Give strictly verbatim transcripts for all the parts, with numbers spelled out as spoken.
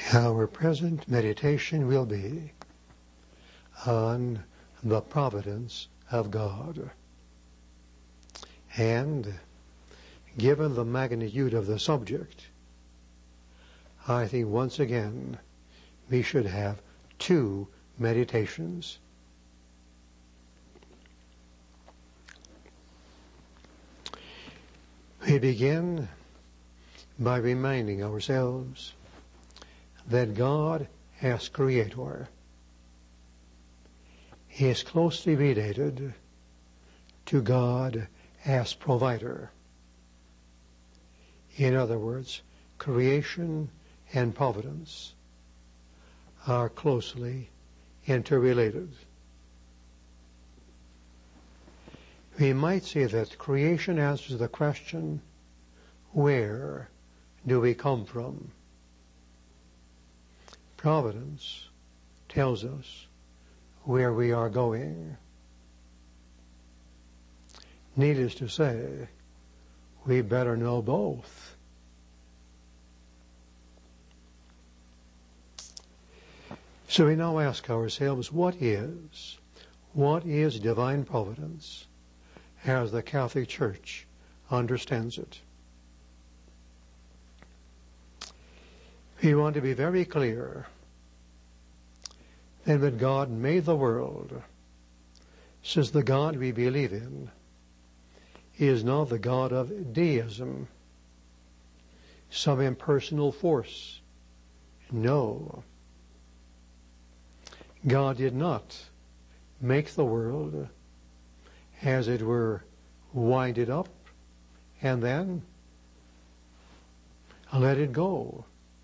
Our present meditation will be on the providence of God. And given the magnitude of the subject, I think once again we should have two meditations. We begin by reminding ourselves that God as Creator is closely related to God as Provider. In other words, creation and providence are closely interrelated. We might say that creation answers the question, where do we come from? Providence tells us where we are going. Needless to say, we better know both. So we now ask ourselves, what is, what is divine providence as the Catholic Church understands it? We want to be very clear that when God made the world, says the God we believe in is not the God of deism, some impersonal force. No. God did not make the world, as it were, wind it up and then let it go.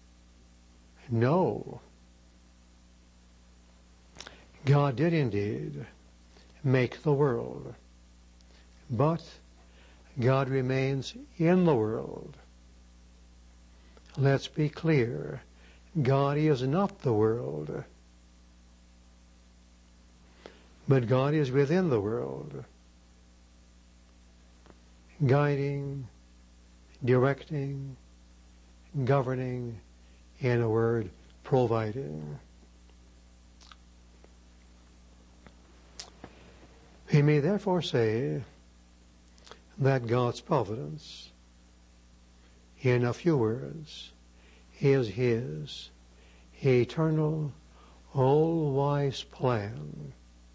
No. God did indeed make the world, but God remains in the world. Let's be clear. God is not the world, but God is within the world, guiding, directing, governing, in a word, providing. We may therefore say that God's providence, in a few words, is His eternal, all-wise plan,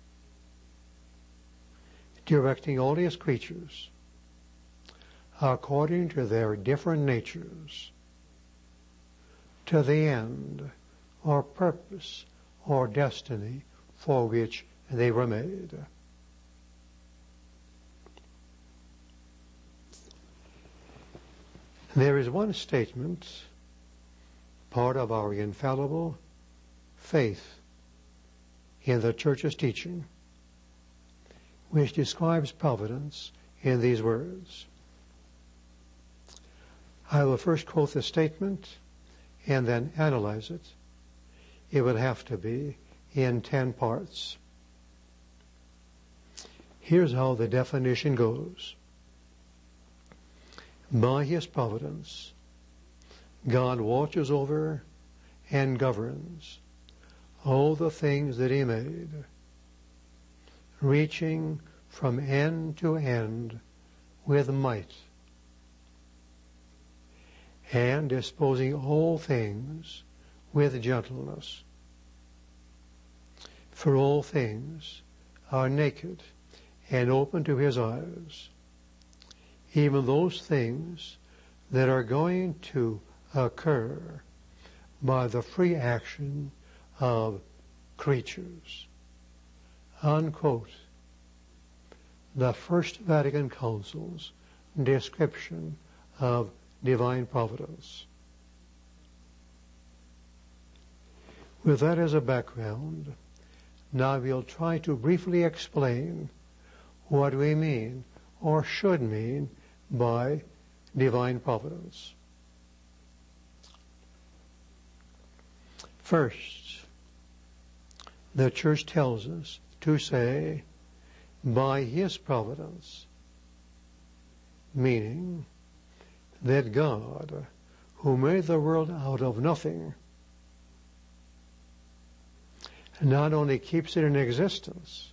directing all His creatures according to their different natures, to the end or purpose or destiny for which they were made. There is one statement, part of our infallible faith in the Church's teaching, which describes providence in these words. I will first quote the statement and then analyze it. It would have to be in ten parts. Here's how the definition goes. By His providence, God watches over and governs all the things that He made, reaching from end to end with might, and disposing all things with gentleness. For all things are naked and open to His eyes, even those things that are going to occur by the free action of creatures. Unquote. The First Vatican Council's description of divine providence. With that as a background, now we'll try to briefly explain what we mean or should mean by divine providence. First, the Church tells us to say, by His providence, meaning that God, who made the world out of nothing, not only keeps it in existence,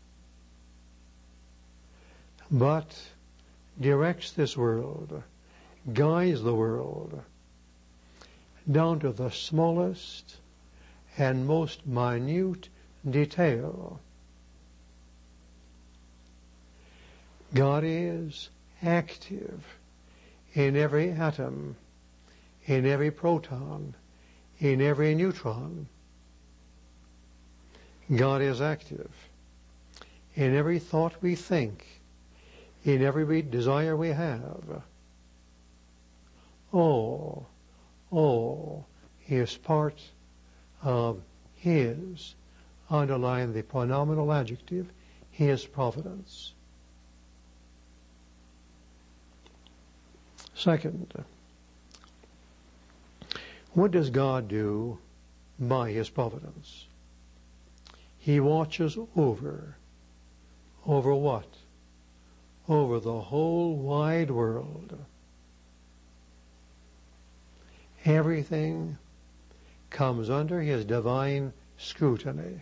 but directs this world, guides the world, down to the smallest and most minute detail. God is active in every atom, in every proton, in every neutron. God is active in every thought we think, in every desire we have. All, all is part of His, underline the pronominal adjective, His providence. Second, what does God do by His providence? He watches over. Over what? Over the whole wide world. Everything comes under His divine scrutiny.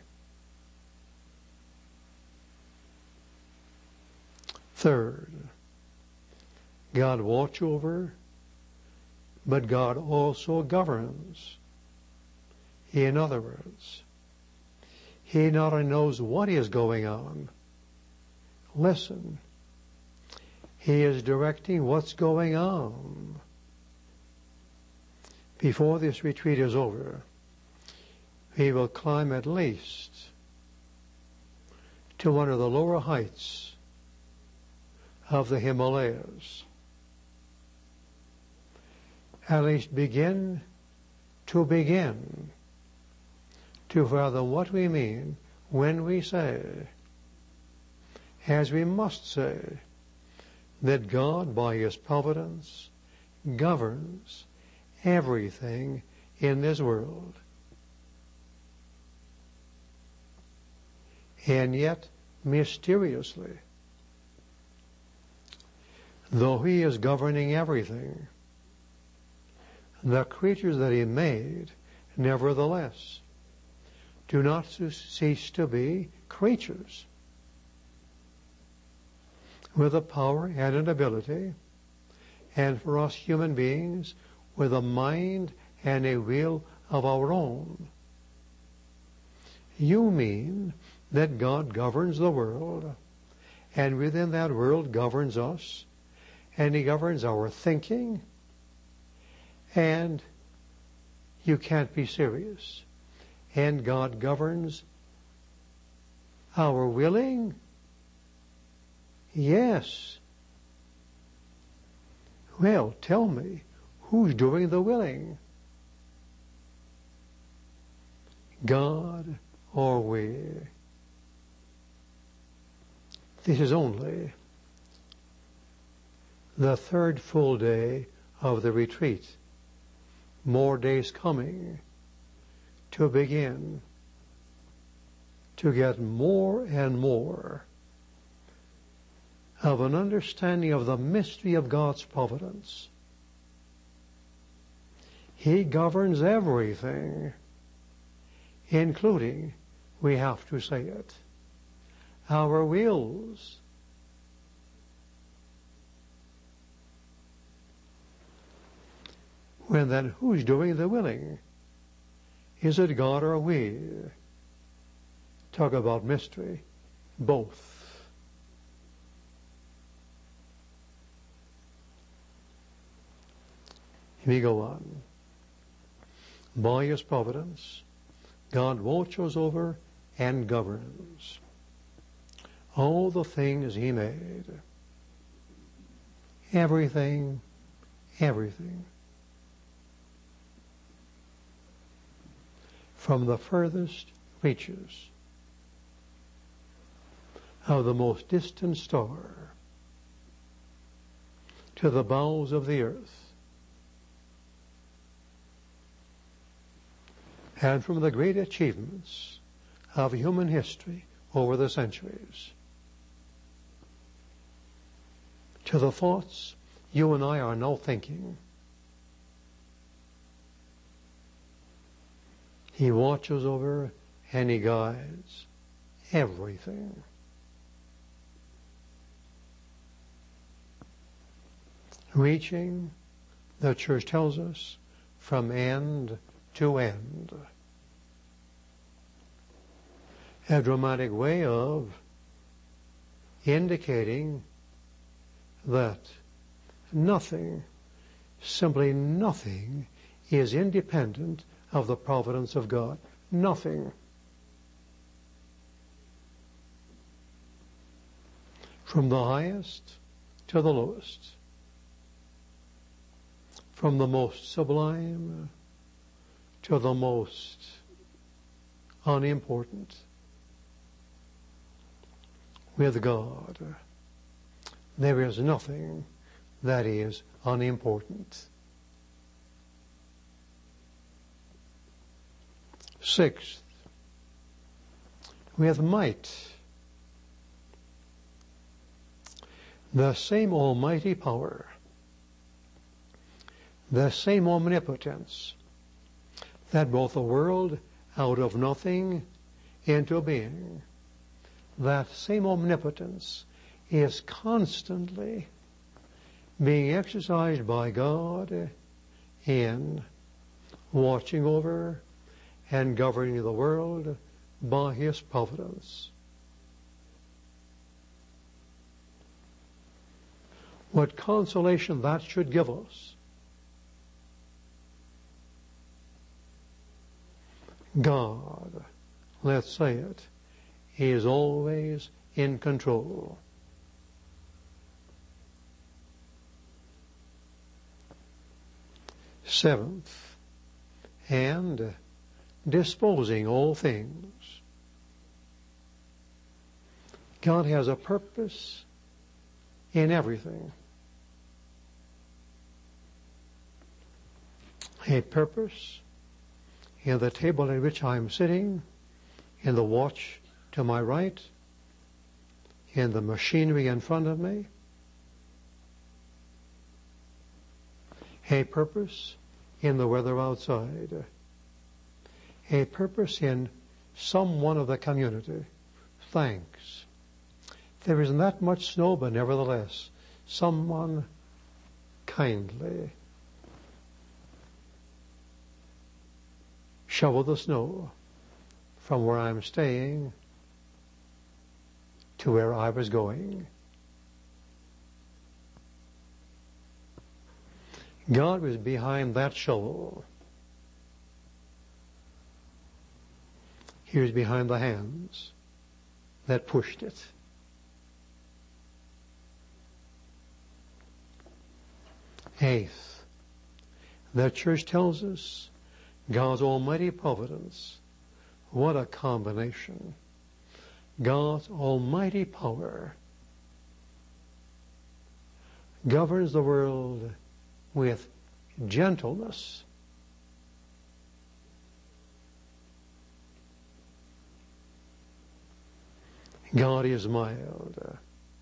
Third, God watches over, but God also governs. In other words, He not only knows what is going on, listen, He is directing what's going on. Before this retreat is over, we will climb at least to one of the lower heights of the Himalayas. At least begin to begin to fathom what we mean when we say, as we must say, that God, by His providence, governs everything in this world. And yet, mysteriously, though He is governing everything, the creatures that He made, nevertheless, do not cease to be creatures with a power and an ability, and for us human beings, with a mind and a will of our own. You mean that God governs the world, and within that world governs us, and He governs our thinking, and you can't be serious. And God governs our willing? Yes. Well, tell me, who's doing the willing? God or we? This is only the third full day of the retreat. More days coming to begin to get more and more of an understanding of the mystery of God's providence. He governs everything, including, we have to say it, our wills. When then, who's doing the willing? Is it God or we? Talk about mystery. Both. We go on. By His providence, God watches over and governs all the things He made. Everything, everything. From the furthest reaches of the most distant star to the bowels of the earth, and from the great achievements of human history over the centuries to the thoughts you and I are now thinking. He watches over and He guides everything. Reaching, the Church tells us, from end to end. A dramatic way of indicating that nothing, simply nothing, is independent of the providence of God. Nothing. From the highest to the lowest. From the most sublime to the most unimportant. With God, there is nothing that is unimportant. Sixth, with might, the same almighty power, the same omnipotence that brought the world out of nothing into being, that same omnipotence is constantly being exercised by God in watching over and governing the world by His providence. What consolation that should give us. God, let's say it, is always in control. Seventh, and disposing all things. God has a purpose in everything. A purpose in the table at which I am sitting, in the watch to my right, in the machinery in front of me. A purpose in the weather outside. A purpose in someone of the community. Thanks. There isn't that much snow, but nevertheless, someone kindly shovel the snow from where I'm staying to where I was going. God was behind that shovel. He was behind the hands that pushed it. Eighth, the Church tells us God's almighty providence. What a combination. God's almighty power governs the world with gentleness. God is mild.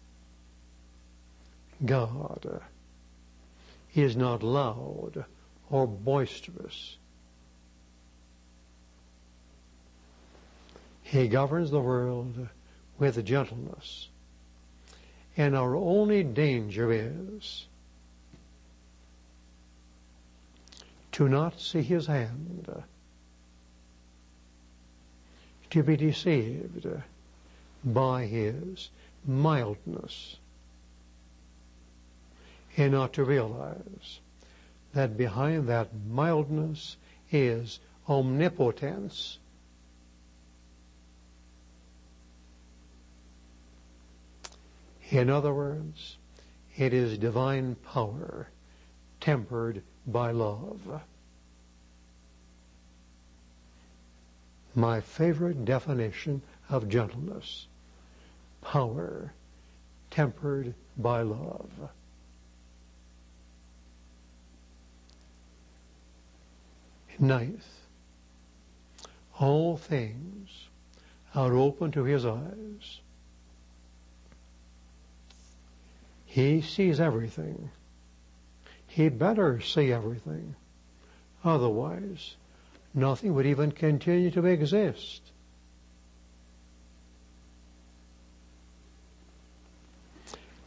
God is not loud or boisterous. He governs the world with gentleness. And our only danger is to not see His hand, to be deceived by His mildness, and not to realize that behind that mildness is omnipotence. In other words, it is divine power tempered by love. My favorite definition of gentleness: power tempered by love. Ninth, all things are open to His eyes. He sees everything. He better see everything. Otherwise, nothing would even continue to exist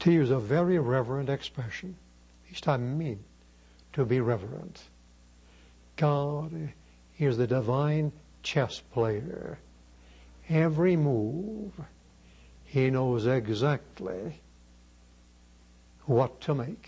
To use a very reverent expression, at least I mean to be reverent, God is the divine chess player. Every move, He knows exactly what to make.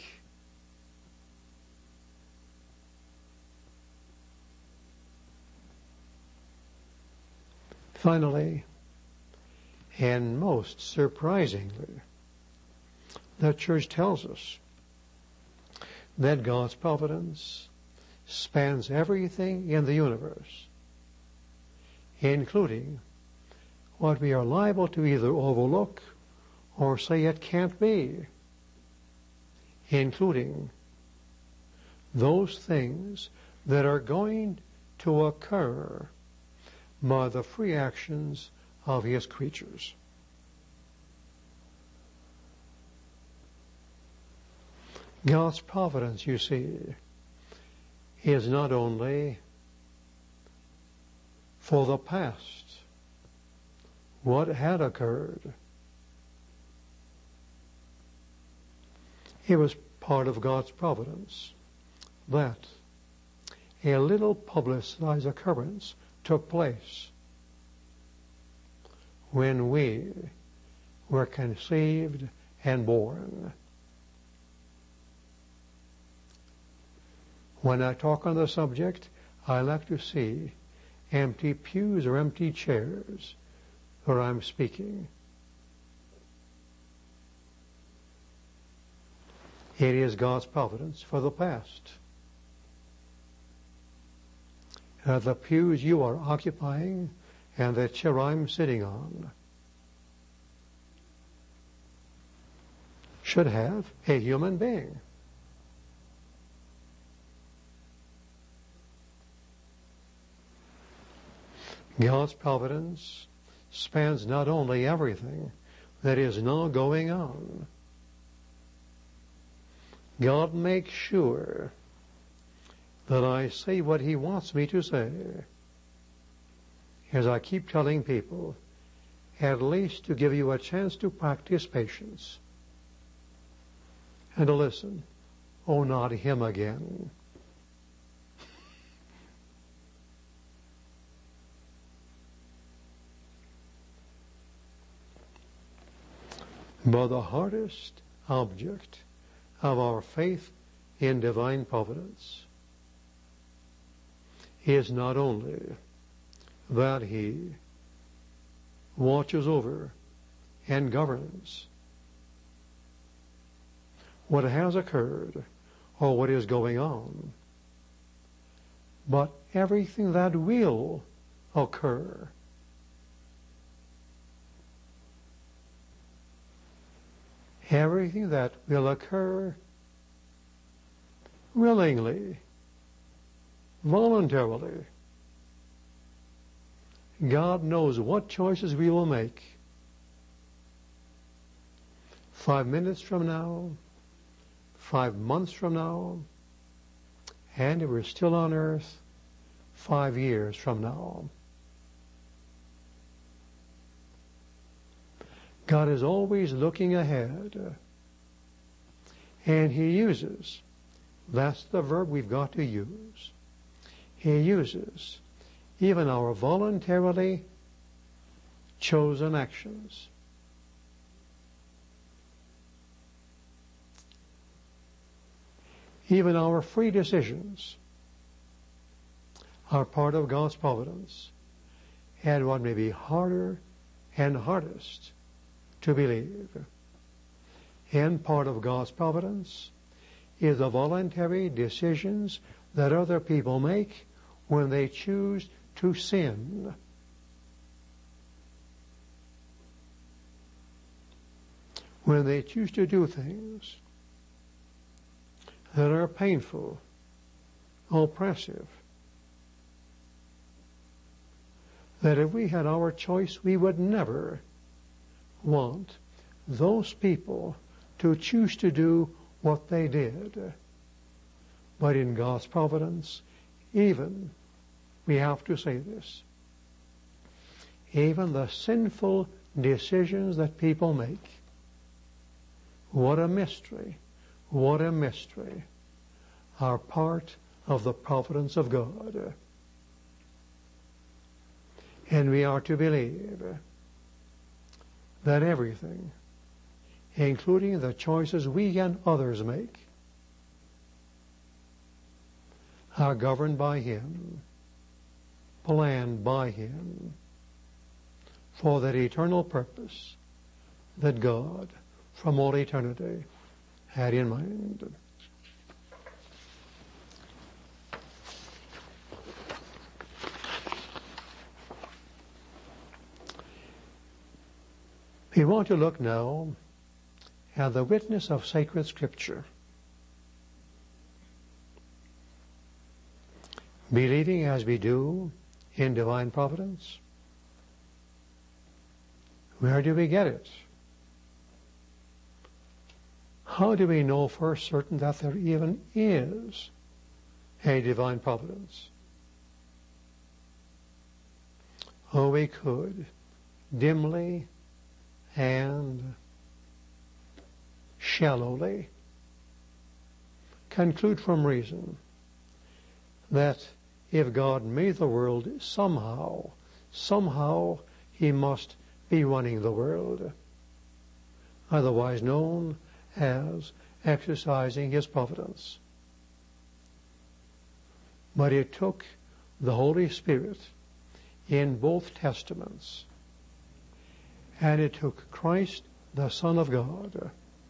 Finally, and most surprisingly, the church tells us that God's providence spans everything in the universe, including what we are liable to either overlook or say it can't be, including those things that are going to occur by the free actions of His creatures. God's providence, you see, is not only for the past, what had occurred. It was part of God's providence that a little publicized occurrence took place when we were conceived and born. When I talk on the subject, I like to see empty pews or empty chairs where I'm speaking. It is God's providence for the past. Uh, the pews you are occupying and the chair I'm sitting on should have a human being. God's providence spans not only everything that is now going on. God makes sure that I say what He wants me to say. As I keep telling people, at least to give you a chance to practice patience and to listen. Oh, not him again. But the hardest object of our faith in divine providence is not only that He watches over and governs what has occurred or what is going on, but everything that will occur. Everything that will occur willingly, voluntarily. God knows what choices we will make. Five minutes from now, five months from now, and if we're still on earth, five years from now. God is always looking ahead, and He uses, that's the verb we've got to use, He uses even our voluntarily chosen actions. Even our free decisions are part of God's providence, and what may be harder and hardest to believe. And part of God's providence is the voluntary decisions that other people make when they choose to sin. When they choose to do things that are painful, oppressive, that if we had our choice, we would never want those people to choose to do what they did. But in God's providence, even, we have to say this, even the sinful decisions that people make, What a mystery. What a mystery. Are part of the providence of God. And we are to believe that everything, including the choices we and others make, are governed by Him, planned by Him, for that eternal purpose that God, from all eternity, had in mind. We want to look now at the witness of sacred Scripture. Believing as we do in divine providence, where do we get it? How do we know for certain that there even is a divine providence? Oh, we could dimly and shallowly conclude from reason that if God made the world, somehow, somehow He must be running the world, otherwise known as exercising His providence. But it took the Holy Spirit in both Testaments, and it took Christ, the Son of God,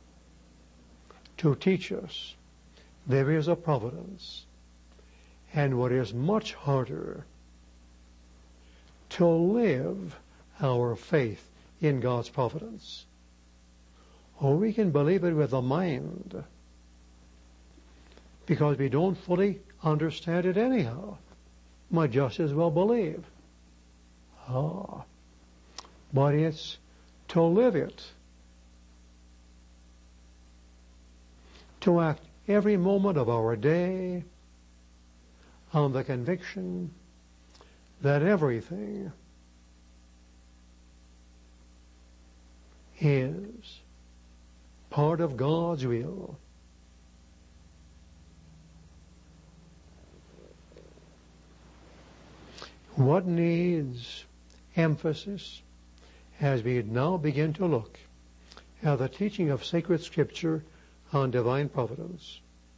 to teach us there is a providence. And what is much harder, to live our faith in God's providence. Or we can believe it with the mind, because we don't fully understand it anyhow. Might just as well believe. Ah, but it's to live it, to act every moment of our day on the conviction that everything is part of God's will. What needs emphasis as we now begin to look at the teaching of sacred Scripture on divine providence?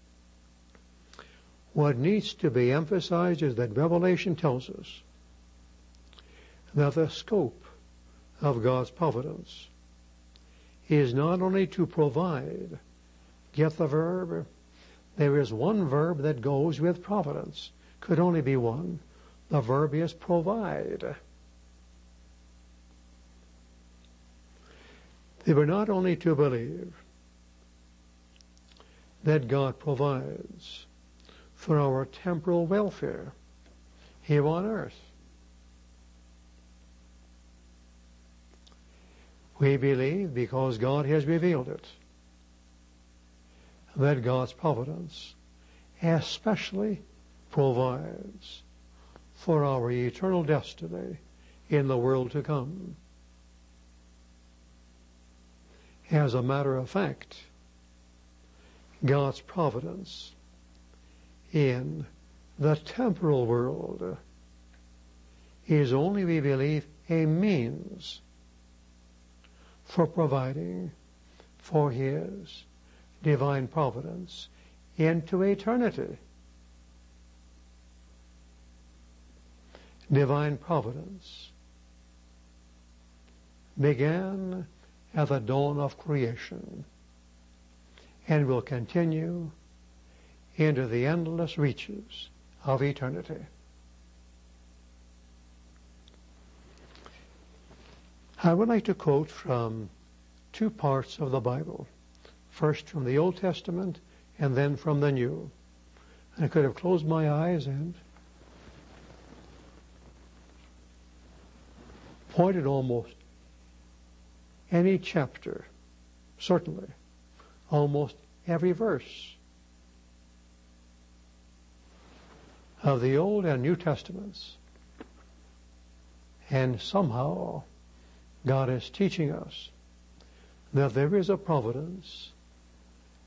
What needs to be emphasized is that Revelation tells us that the scope of God's providence is not only to provide. Get the verb? There is one verb that goes with providence. Could only be one. The verb is provide. They were not only to believe that God provides for our temporal welfare here on earth. We believe, because God has revealed it, that God's providence especially provides for our eternal destiny in the world to come. As a matter of fact, God's providence in the temporal world is only, we believe, a means for providing for His divine providence into eternity. Divine providence began at the dawn of creation and will continue into the endless reaches of eternity. I would like to quote from two parts of the Bible, first from the Old Testament and then from the New. I could have closed my eyes and pointed almost any chapter, certainly, almost every verse of the Old and New Testaments. And somehow God is teaching us that there is a providence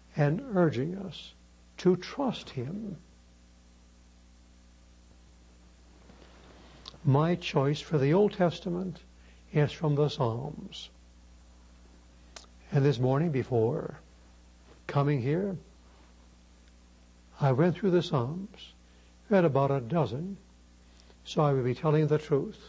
and urging us to trust Him. My choice for the Old Testament is from the Psalms. And this morning before coming here, I went through the Psalms, read about a dozen, so I would be telling the truth.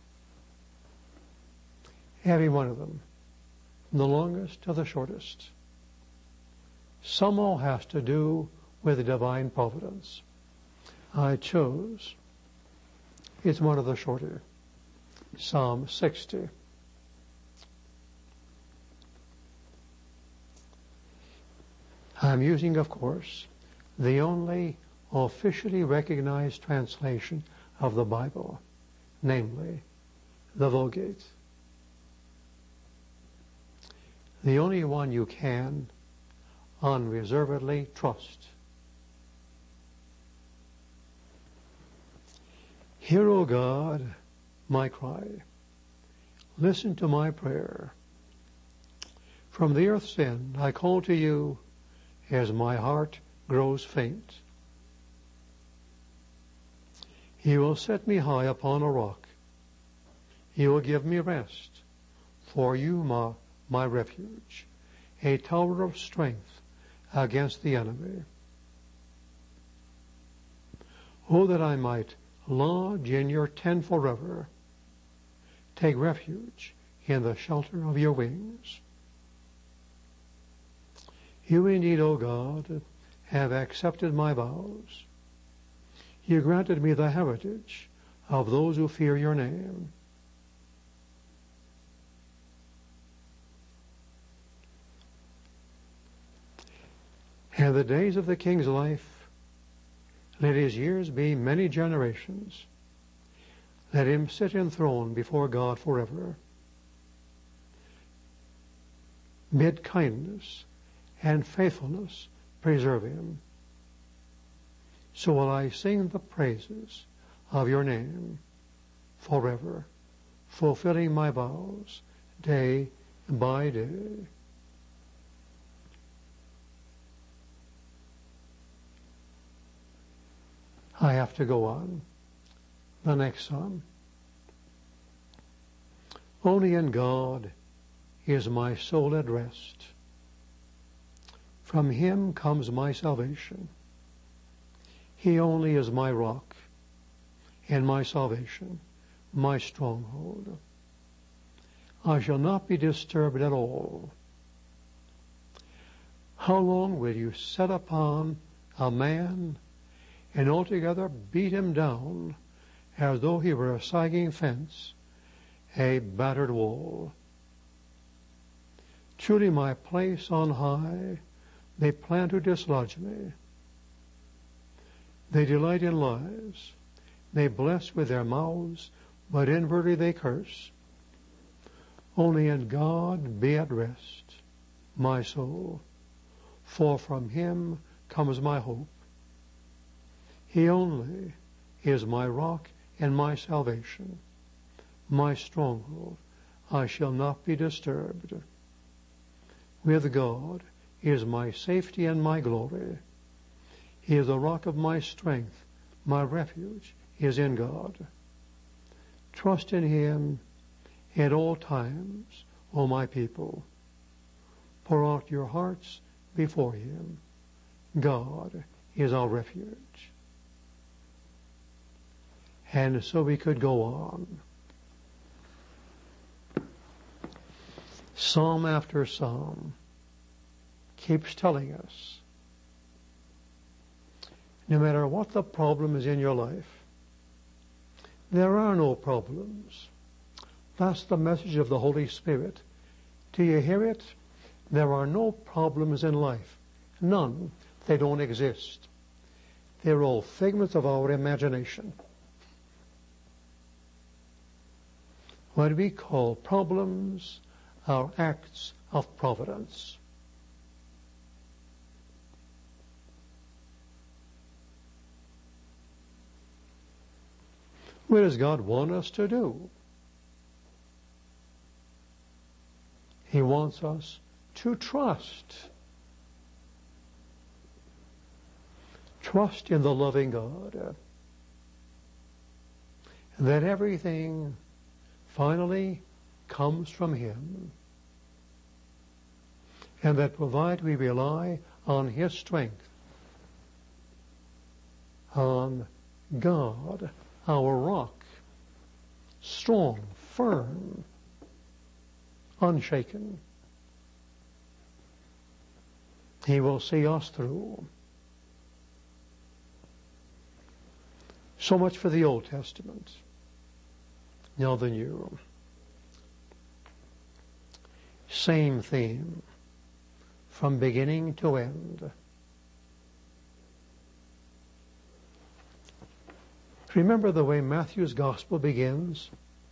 Every one of them, from the longest to the shortest. Some all has to do with divine providence. I chose, it's one of the shorter, Psalm sixty. I'm using, of course, the only officially recognized translation of the Bible, namely the Vulgate. The only one you can unreservedly trust. Hear, O God, my cry. Listen to my prayer. From the earth's end I call to you as my heart grows faint. He will set me high upon a rock. He will give me rest. For you, my, my refuge, a tower of strength against the enemy. Oh, that I might lodge in your tent forever. Take refuge in the shelter of your wings. You indeed, O God, have accepted my vows. You granted me the heritage of those who fear your name. And the days of the king's life, let his years be many generations. Let him sit enthroned before God forever. Mid kindness and faithfulness preserve him. So will I sing the praises of your name forever, fulfilling my vows day by day. I have to go on. The next psalm. Only in God is my soul at rest. From him comes my salvation. He only is my rock and my salvation, my stronghold. I shall not be disturbed at all. How long will you set upon a man and altogether beat him down as though he were a sagging fence, a battered wall? Truly my place on high, they plan to dislodge me. They delight in lies. They bless with their mouths, but inwardly they curse. Only in God be at rest, my soul, for from him comes my hope. He only is my rock and my salvation, my stronghold. I shall not be disturbed. With God is my safety and my glory. He is the rock of my strength. My refuge is in God. Trust in him at all times, O my people. Pour out your hearts before him. God is our refuge. And so we could go on. Psalm after psalm keeps telling us, no matter what the problem is in your life, there are no problems. That's the message of the Holy Spirit. Do you hear it? There are no problems in life. None. They don't exist. They're all figments of our imagination. What we call problems are acts of providence. What does God want us to do? He wants us to trust. trust in the loving God, that everything finally comes from Him, and that provided we rely on His strength, on God, our rock, strong, firm, unshaken, He will see us through. So much for the Old Testament. Now the New. Same theme from beginning to end. Remember the way Matthew's Gospel begins?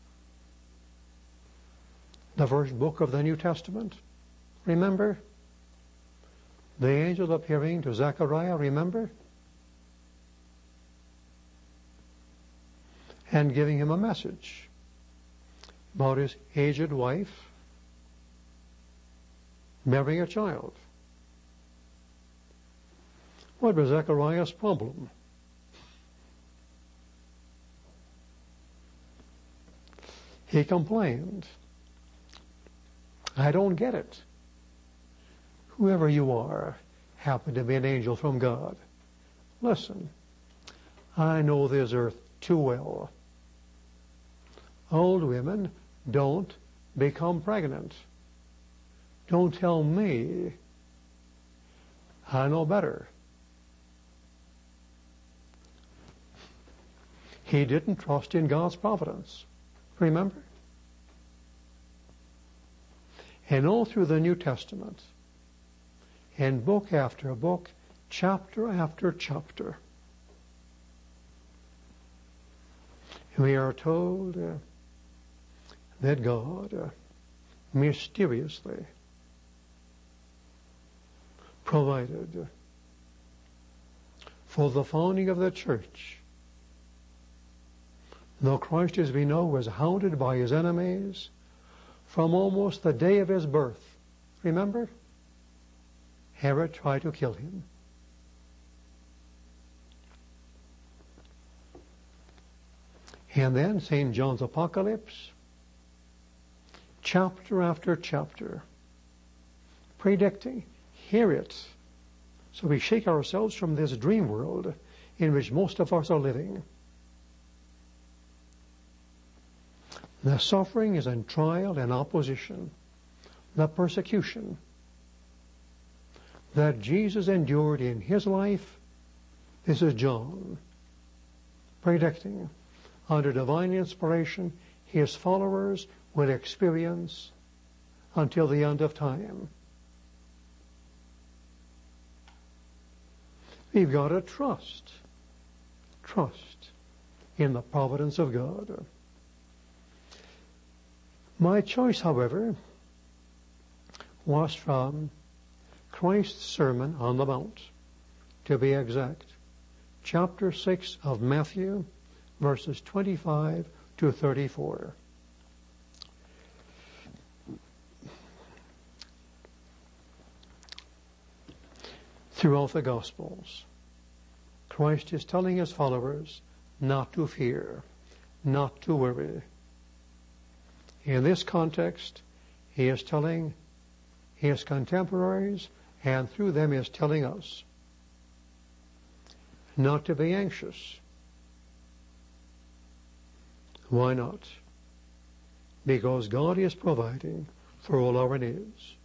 The first book of the New Testament? Remember? The angel appearing to Zechariah, remember? And giving him a message about his aged wife marrying a child. What was Zechariah's problem? He complained, I don't get it. Whoever you are, happen to be an angel from God. Listen, I know this earth too well. Old women don't become pregnant. Don't tell me. I know better. He didn't trust in God's providence. Remember? And all through the New Testament, and book after book, chapter after chapter, we are told uh, that God uh, mysteriously provided for the founding of the church. Though Christ, as we know, was hounded by his enemies from almost the day of his birth. Remember? Herod tried to kill him. And then Saint John's Apocalypse, chapter after chapter, predicting, hear it. So we shake ourselves from this dream world in which most of us are living. The suffering is in trial and opposition, the persecution that Jesus endured in his life. This is John predicting, under divine inspiration, his followers will experience until the end of time. We've got to trust, trust in the providence of God. My choice, however, was from Christ's Sermon on the Mount, to be exact, chapter six of Matthew, verses twenty-five to thirty-four. Throughout the Gospels, Christ is telling his followers not to fear, not to worry. In this context, he is telling his contemporaries, and through them is telling us, not to be anxious. Why not? Because God is providing for all our needs.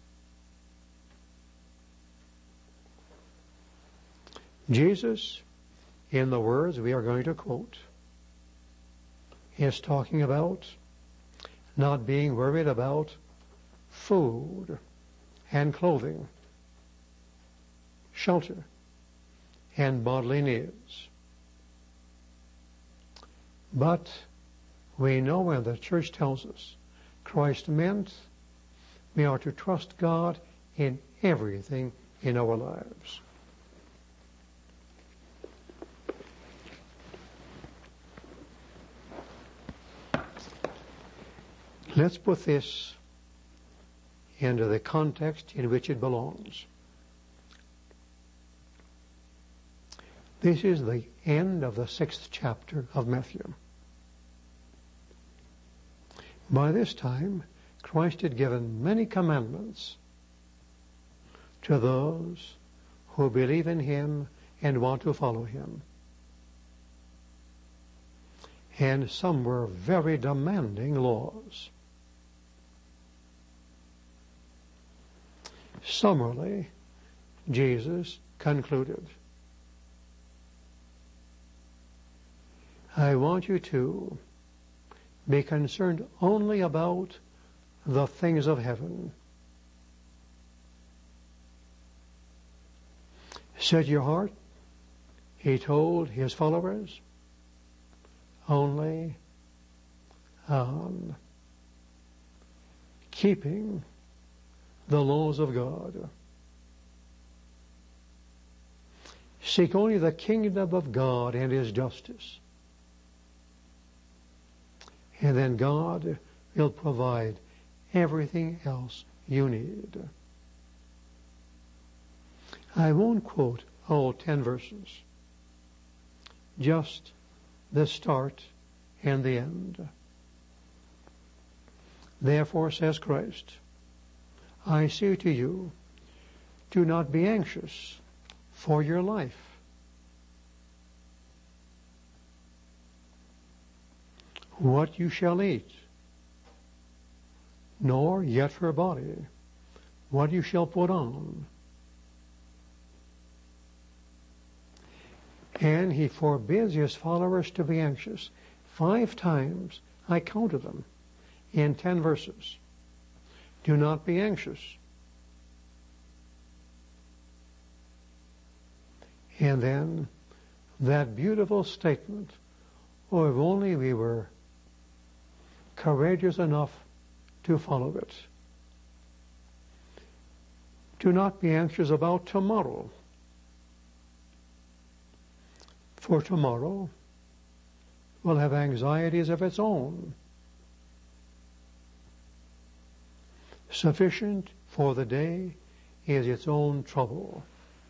Jesus, in the words we are going to quote, is talking about not being worried about food and clothing, shelter, and bodily needs. But we know, when the church tells us Christ meant we are to trust God in everything in our lives. Let's put this into the context in which it belongs. This is the end of the sixth chapter of Matthew. By this time, Christ had given many commandments to those who believe in him and want to follow him. And some were very demanding laws. Summarily, Jesus concluded, I want you to be concerned only about the things of heaven. Set your heart, he told his followers, only on keeping the laws of God. Seek only the kingdom of God and his justice. And then God will provide everything else you need. I won't quote all ten verses, just the start and the end. Therefore, says Christ, I say to you, do not be anxious for your life, what you shall eat, nor yet for body, what you shall put on. And he forbids his followers to be anxious. Five times, I counted them, in ten verses. Do not be anxious. And then that beautiful statement, oh, if only we were courageous enough to follow it. Do not be anxious about tomorrow, for tomorrow will have anxieties of its own. Sufficient for the day is its own trouble.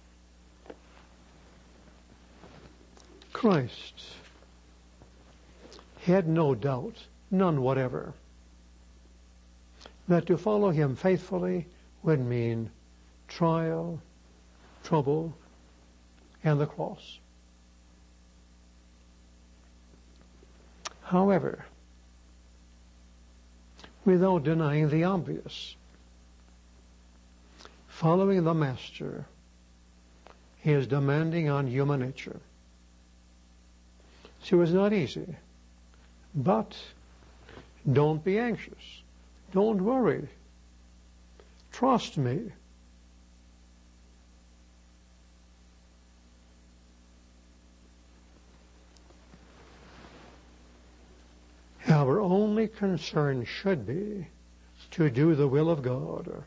Christ had no doubt, none whatever, that to follow him faithfully would mean trial, trouble, and the cross. However, without denying the obvious, following the Master is demanding on human nature. So it's not easy. But don't be anxious. Don't worry. Trust me. Our only concern should be to do the will of God.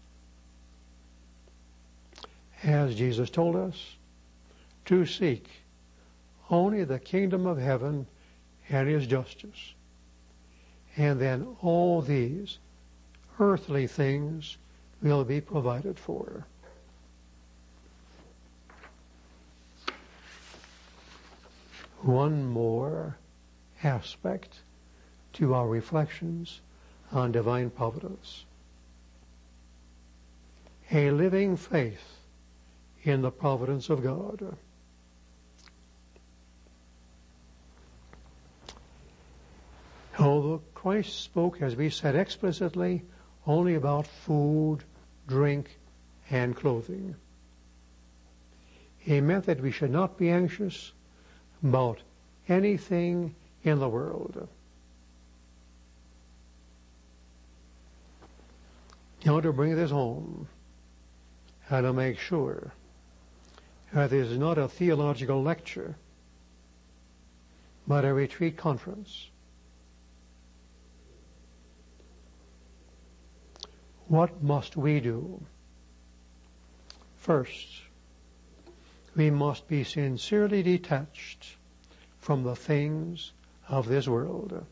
As Jesus told us, to seek only the kingdom of heaven and his justice. And then all these earthly things will be provided for. One more aspect to our reflections on divine providence. A living faith in the providence of God. Although Christ spoke, as we said explicitly, only about food, drink, and clothing, he meant that we should not be anxious about anything in the world. Now, to bring this home, and to make sure that this is not a theological lecture, but a retreat conference. What must we do? First, we must be sincerely detached from the things of this world.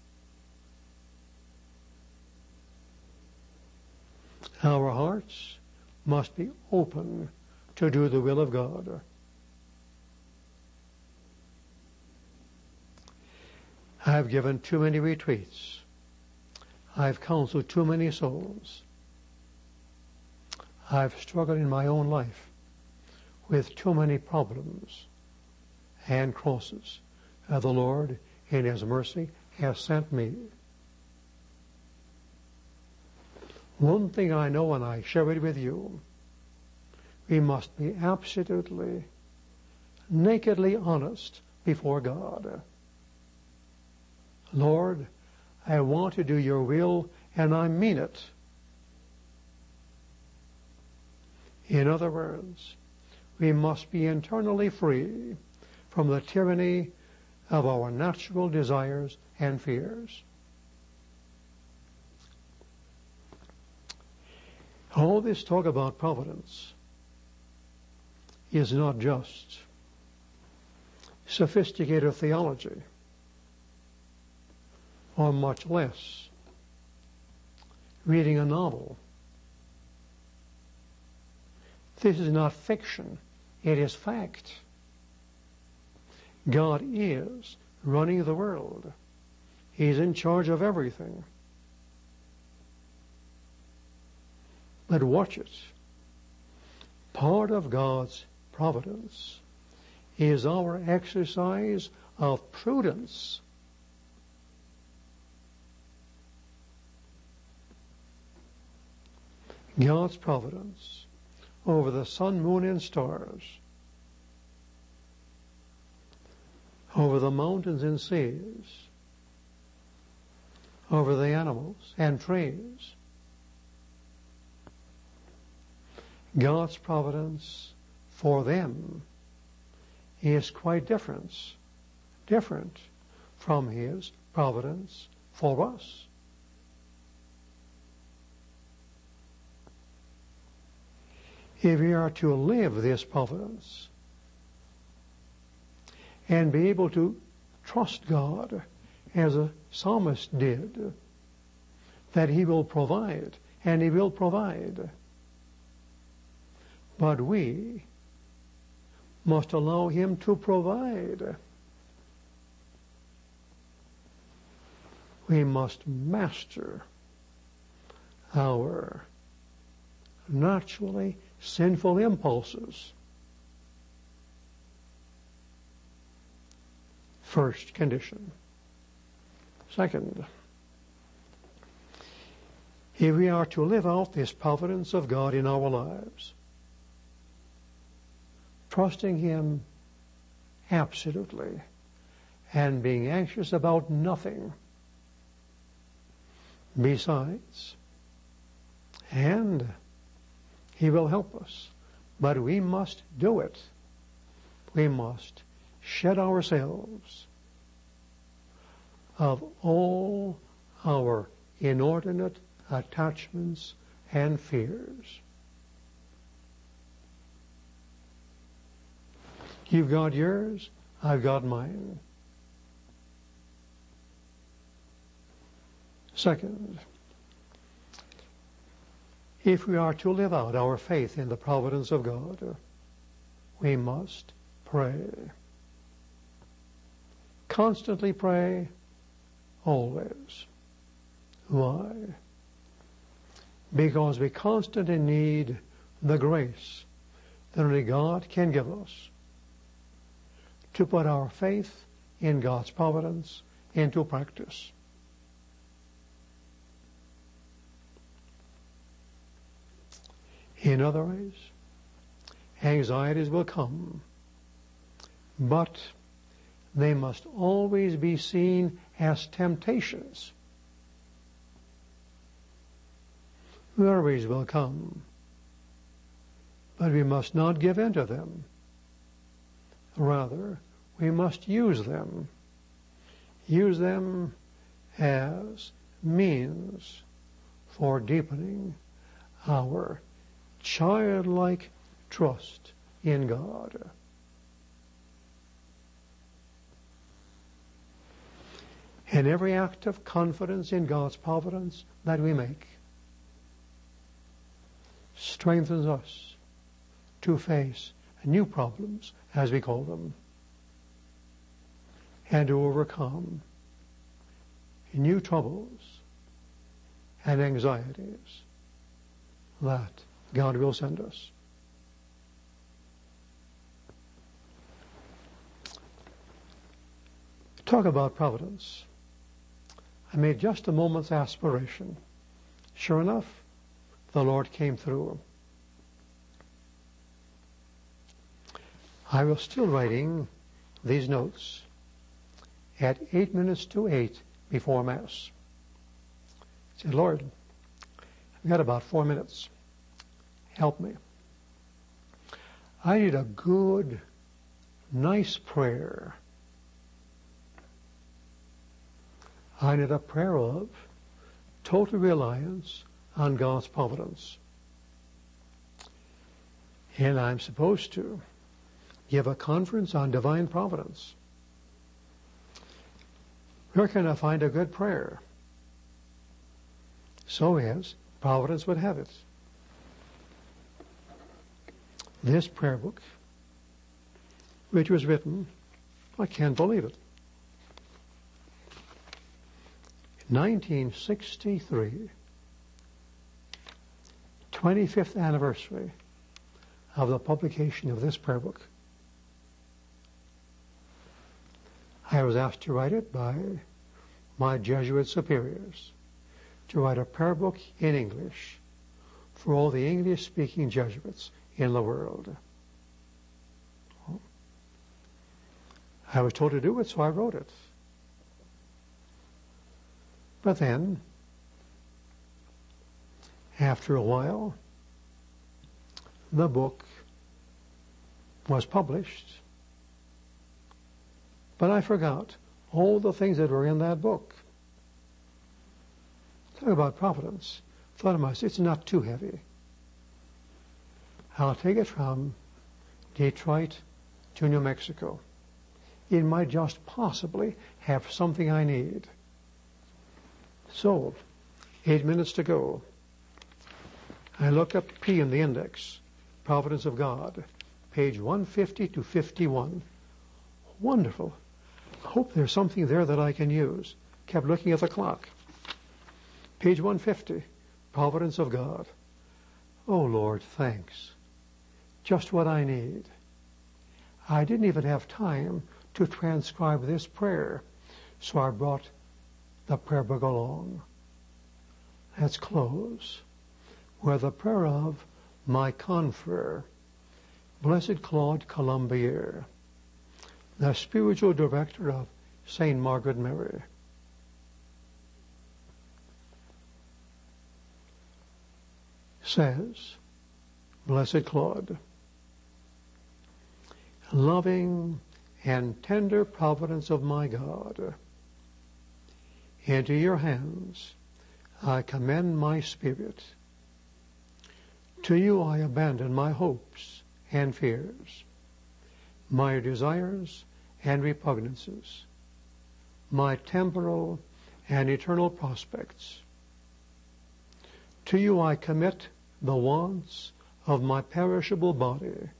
Our hearts must be open to do the will of God. I've given too many retreats. I've counseled too many souls. I've struggled in my own life with too many problems and crosses. Uh, the Lord, in His mercy, has sent me. One thing I know, and I share it with you, we must be absolutely, nakedly honest before God. Lord, I want to do your will, and I mean it. In other words, we must be internally free from the tyranny of our natural desires and fears. All this talk about providence is not just sophisticated theology, or much less reading a novel. This is not fiction, it is fact. God is running the world. He's in charge of everything. But watch it. Part of God's providence is our exercise of prudence. God's providence over the sun, moon, and stars, over the mountains and seas, over the animals and trees. God's providence for them is quite different, different from His providence for us. If we are to live this providence and be able to trust God as a psalmist did, that He will provide, and He will provide. But we must allow Him to provide. We must master our naturally sinful impulses. First condition. Second, if we are to live out this providence of God in our lives, trusting Him absolutely and being anxious about nothing besides, and He will help us, but we must do it. We must shed ourselves of all our inordinate attachments and fears. You've got yours, I've got mine. Second, if we are to live out our faith in the providence of God, we must pray. Constantly pray, always. Why? Because we constantly need the grace that only God can give us to put our faith in God's providence into practice. In other ways, anxieties will come, but they must always be seen as temptations. Worries will come, but we must not give in to them. Rather, we must use them. Use them as means for deepening our childlike trust in God. And every act of confidence in God's providence that we make strengthens us to face new problems, as we call them, and to overcome new troubles and anxieties that God will send us. Talk about providence. I made just a moment's aspiration. Sure enough, the Lord came through. I was still writing these notes at eight minutes to eight before Mass. I said, Lord, I've got about four minutes. Help me. I need a good, nice prayer. I need a prayer of total reliance on God's providence. And I'm supposed to give a conference on divine providence. Where can I find a good prayer? So as Providence would have it. This prayer book, which was written, I can't believe it, nineteen sixty-three, twenty-fifth anniversary of the publication of this prayer book. I was asked to write it by my Jesuit superiors, to write a prayer book in English for all the English-speaking Jesuits in the world. I was told to do it, so I wrote it. But then, after a while, the book was published, but I forgot all the things that were in that book. Talk about providence. Thought to myself, it's not too heavy. I'll take it from Detroit to New Mexico. It might just possibly have something I need. So, eight minutes to go. I look up P in the index, Providence of God, page one fifty to fifty-one. Wonderful. Hope there's something there that I can use. Kept looking at the clock. Page one fifty, Providence of God. Oh, Lord, thanks. Just what I need. I didn't even have time to transcribe this prayer, so I brought the prayer book along. Let's close with a prayer of my confrere, Blessed Claude Colombier, the spiritual director of Saint Margaret Mary. Says, Blessed Claude, loving and tender providence of my God, into your hands I commend my spirit. To you I abandon my hopes and fears, my desires and repugnances, my temporal and eternal prospects. To you I commit the wants of my perishable body.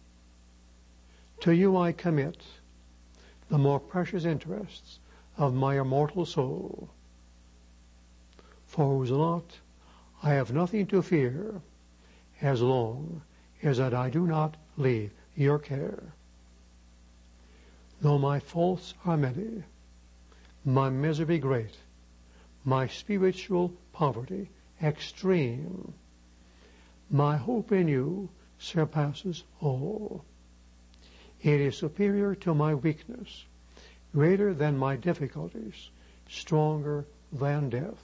To you I commit the more precious interests of my immortal soul, for whose lot I have nothing to fear as long as that I do not leave your care. Though my faults are many, my misery great, my spiritual poverty extreme, my hope in you surpasses all. It is superior to my weakness, greater than my difficulties, stronger than death.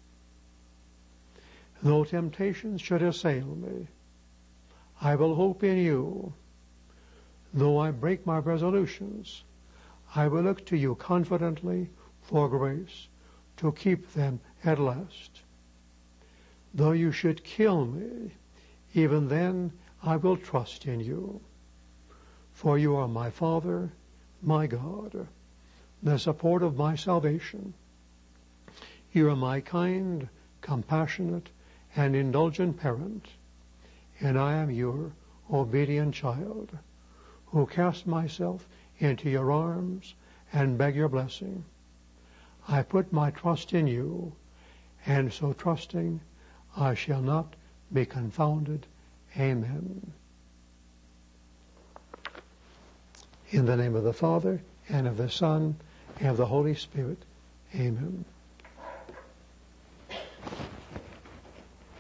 Though temptations should assail me, I will hope in you. Though I break my resolutions, I will look to you confidently for grace to keep them at last. Though you should kill me, even then I will trust in you. For you are my Father, my God, the support of my salvation. You are my kind, compassionate, and indulgent parent, and I am your obedient child, who cast myself into your arms and beg your blessing. I put my trust in you, and so trusting, I shall not be confounded. Amen. In the name of the Father, and of the Son, and of the Holy Spirit. Amen.